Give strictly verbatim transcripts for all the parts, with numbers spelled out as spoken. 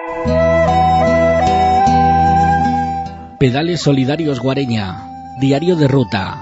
Pedales Solidarios Guareña, diario de ruta.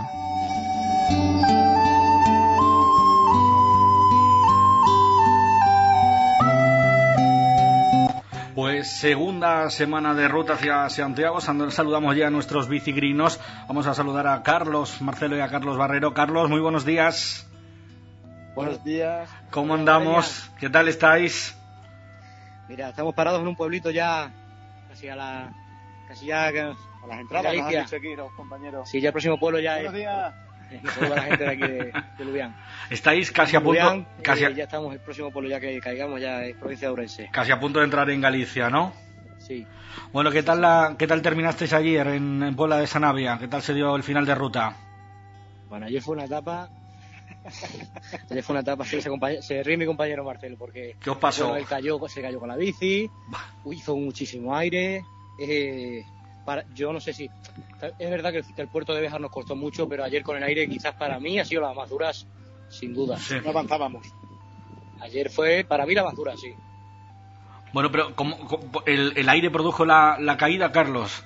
Pues segunda semana de ruta hacia Santiago. Saludamos ya a nuestros bicigrinos. Vamos a saludar a Carlos Marcelo y a Carlos Barrero. Carlos, muy buenos días. Buenos días. ¿Cómo andamos? ¿Qué tal estáis? Mira, estamos parados en un pueblito ya casi a la casi ya a las entradas, nos han dicho aquí los compañeros. Sí, ya el próximo pueblo ya buenos es. Días. Toda la gente de aquí de, de Lubián. Estáis casi a punto. Lubián, casi a... eh, ya estamos, el próximo pueblo ya que caigamos ya es provincia de Ourense. Casi a punto de entrar en Galicia, ¿no? Sí. Bueno, ¿qué tal la, qué tal terminasteis ayer en, en Puebla de Sanabria? ¿Qué tal se dio el final de ruta? Bueno, ayer fue una etapa. ayer fue una etapa, sí, se, compañ... se ríe mi compañero Marcelo porque. ¿Qué os pasó? Bueno, él cayó, se cayó con la bici, hizo muchísimo aire. Eh, para, yo no sé si. Es verdad que el, que el puerto de Béjar nos costó mucho, pero ayer con el aire quizás para mí ha sido la más dura, sin duda. Sí. No avanzábamos. Ayer fue para mí la más dura, sí. Bueno, pero ¿cómo, cómo, el, el aire produjo la, la caída, Carlos?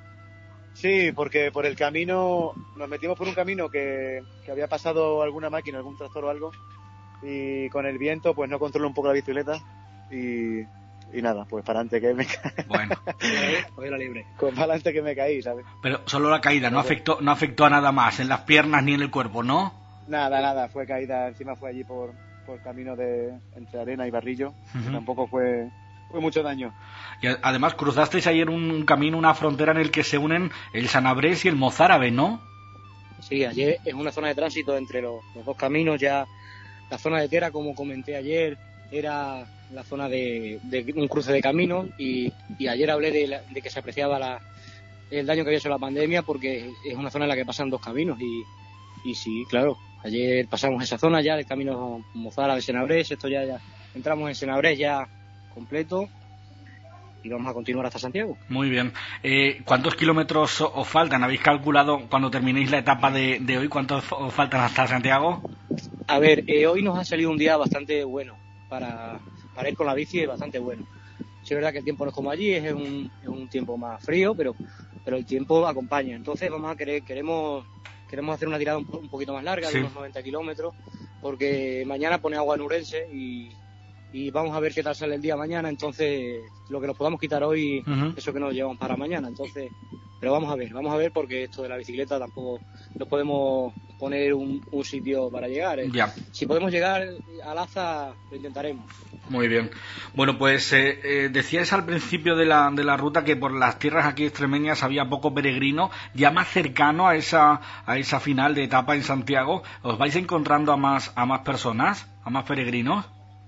Sí, porque por el camino, nos metimos por un camino que, que había pasado alguna máquina, algún tractor o algo, y con el viento pues no controló un poco la bicicleta y, y nada, pues para adelante que me caí. Bueno. Cogí la libre. Con para adelante que me caí, ¿sabes? Pero solo la caída, no afectó, no afectó a nada más, en las piernas ni en el cuerpo, ¿no? Nada, nada, fue caída, encima fue allí por, por camino de entre arena y barrillo, uh-huh. que tampoco fue... Fue mucho daño. Y además cruzasteis ayer un camino, una frontera en el que se unen el Sanabrés y el Mozárabe, ¿no? Sí, ayer es una zona de tránsito entre los, los dos caminos. Ya la zona de Tera, como comenté ayer, era la zona de, de un cruce de caminos y, y ayer hablé de, la, de que se apreciaba la, el daño que había hecho la pandemia porque es una zona en la que pasan dos caminos y, y sí, claro, ayer pasamos esa zona ya, el camino Mozárabe, Senabrés, esto ya, ya entramos en Senabrés ya completo y vamos a continuar hasta Santiago. Muy bien. Eh, ¿Cuántos kilómetros os faltan? ¿Habéis calculado cuando terminéis la etapa de, de hoy cuántos os faltan hasta Santiago? A ver, eh, hoy nos ha salido un día bastante bueno para, para ir con la bici, es bastante bueno. Sí, es verdad que el tiempo no es como allí, es un, es un tiempo más frío, pero, pero el tiempo acompaña. Entonces vamos a querer, queremos, queremos hacer una tirada un, un poquito más larga, sí, de unos noventa kilómetros, porque mañana pone agua en Ourense y y vamos a ver qué tal sale el día mañana, entonces lo que nos podamos quitar hoy, uh-huh. eso que nos llevamos para mañana, entonces, pero vamos a ver, vamos a ver porque esto de la bicicleta tampoco no podemos poner un, un sitio para llegar, ¿eh? Ya. Si podemos llegar a Laza, lo intentaremos. Muy bien. Bueno, pues eh, eh, decíais al principio de la, de la ruta que por las tierras aquí extremeñas había poco peregrino, ya más cercano a esa, a esa final de etapa en Santiago, ¿os vais encontrando a más, a más personas, a más peregrinos?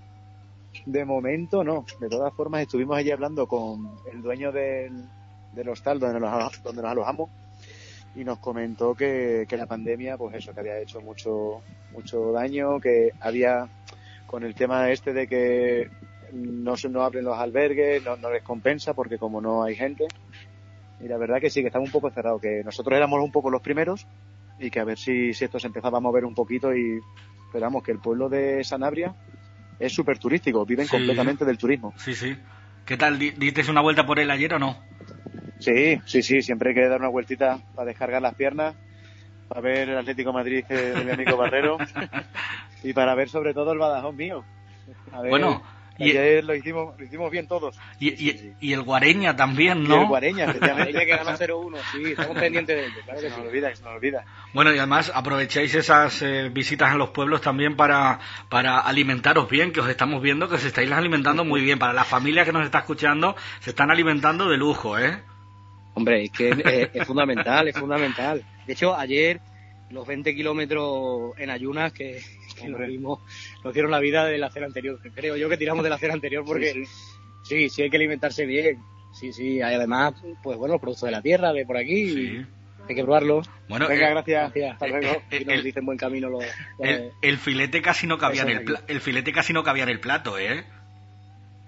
De momento no, de todas formas estuvimos allí hablando con el dueño del, del hostal donde nos, donde nos alojamos y nos comentó que, que la pandemia, pues eso, que había hecho mucho mucho daño, que había con el tema este de que no se no abren los albergues, no, no les compensa porque como no hay gente, y la verdad que sí, que estaba un poco cerrado, que nosotros éramos un poco los primeros y que a ver si, si esto se empezaba a mover un poquito y esperamos que el pueblo de Sanabria es súper turístico, viven sí. completamente del turismo. Sí, sí. ¿Qué tal? ¿Disteis una vuelta por él ayer o no? Sí, sí, sí, siempre hay que dar una vueltita para descargar las piernas, para ver el Atlético de Madrid de mi amigo Barrero y para ver sobre todo el Badajoz mío. A ver, bueno, ayer y... lo hicimos lo hicimos bien todos. Y, sí, y, sí, sí. y el Guareña también, ¿no? Y el Guareña, efectivamente. Que ganó cero uno, sí, estamos pendientes de ello. Claro que se sí. nos olvida, se nos olvida. Bueno, y además aprovecháis esas eh, visitas a los pueblos también para, para alimentaros bien, que os estamos viendo que os estáis alimentando muy bien. Para la familia que nos está escuchando, se están alimentando de lujo, ¿eh? Hombre, es que es, es fundamental, es fundamental. De hecho, ayer los veinte kilómetros en ayunas que, que nos dimos, nos dieron la vida de la cena anterior. Creo yo que tiramos de la cena anterior porque sí, sí, sí, sí hay que alimentarse bien. Sí, sí, hay además, pues bueno, los productos de la tierra, de por aquí, sí. Hay que probarlo. Bueno, venga, eh, gracias. gracias. Hasta luego. Eh, eh, y nos el, dicen buen camino los, los el, el filete casi no cabía en el, pla- el filete casi no cabía en el plato, ¿eh?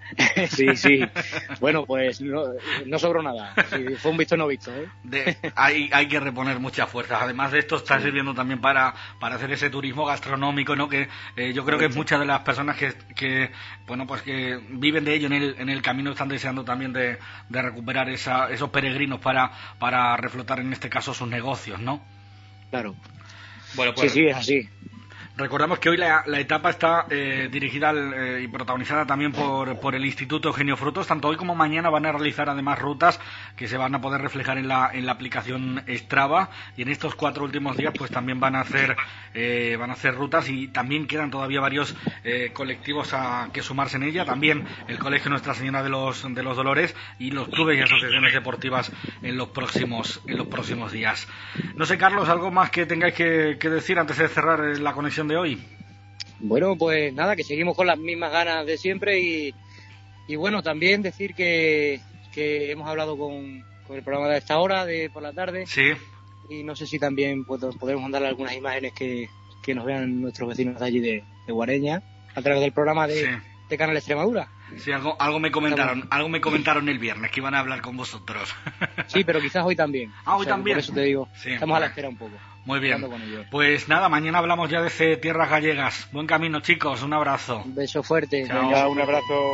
Sí, sí. Bueno, pues no, no sobró nada. Sí, fue un visto no visto, ¿eh? De, hay, hay que reponer muchas fuerzas. Además de esto, está Sí. sirviendo también para, para hacer ese turismo gastronómico, ¿no? Que eh, yo creo que Correcto. muchas de las personas que, que, bueno, pues que viven de ello en el, en el camino están deseando también de, de recuperar esa, esos peregrinos para, para reflotar, en este caso, sus negocios, ¿no? Claro. Bueno, Sí, sí, es así. Recordamos que hoy la, la etapa está eh, dirigida al, eh, y protagonizada también por, por el Instituto Eugenio Frutos. Tanto hoy como mañana van a realizar además rutas que se van a poder reflejar en la, en la aplicación Strava, y en estos cuatro últimos días pues también van a hacer eh, van a hacer rutas, y también quedan todavía varios eh, colectivos a que sumarse en ella. También el Colegio Nuestra Señora de los, de los Dolores y los clubes y asociaciones deportivas en los próximos en los próximos días. No sé, Carlos, algo más que tengáis que, que decir antes de cerrar eh, la conexión de hoy. Bueno, pues nada, que seguimos con las mismas ganas de siempre y, y bueno, también decir que, que hemos hablado con, con el programa de esta hora, de por la tarde. Sí. Y no sé si también pues, podemos mandarle algunas imágenes que, que nos vean nuestros vecinos de allí de, de Guareña a través del programa de, Sí. de Canal Extremadura. Sí, algo, algo me comentaron, algo me comentaron el viernes que iban a hablar con vosotros. Sí, pero quizás hoy también. Ah, hoy también. Por eso te digo, Sí, estamos a la bueno. espera un poco. Muy bien. Hablando con ellos. Pues nada, mañana hablamos ya de ese Tierras Gallegas. Buen camino, chicos. Un abrazo. Un beso fuerte. Chao. Venga, un abrazo.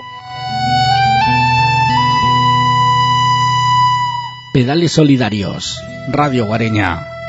Pedales Solidarios. Radio Guareña.